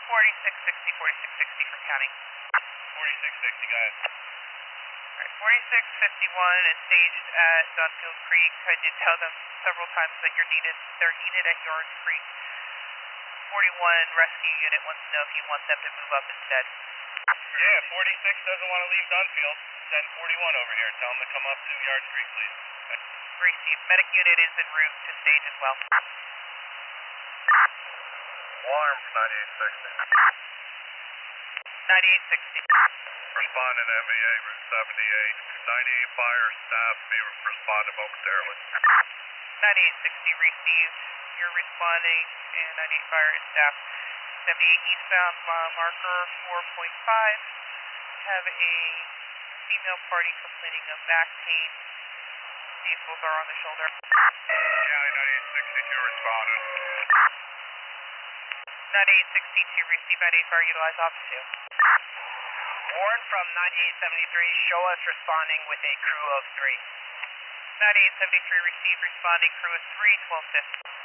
4660, 4660 from county. 4660, go ahead. Alright, 4651 is staged at Dunfield Creek. I did tell them several times that they're needed at Yards Creek. 41 rescue unit wants to know if you want them to move up instead. Yeah, 46 doesn't want to leave Dunfield. Send 41 over here. Tell them to come up to Yards Creek, please. Okay. Received. Medic unit is en route to stage as well. Alarm for 9860. 9860. Responding to MEA Route 78. 98 fire staff may respond momentarily. 9860 received. You're responding, and 98 fire is staff. 78 eastbound marker 4.5. Have a female party complaining of back pain. Vehicles are on the shoulder. County 9860, you're responding. 9862 received. 98 fire utilize office 2. Warren from 9873, show us responding with a crew of 3. 9873 received. Responding crew of 3, 1250.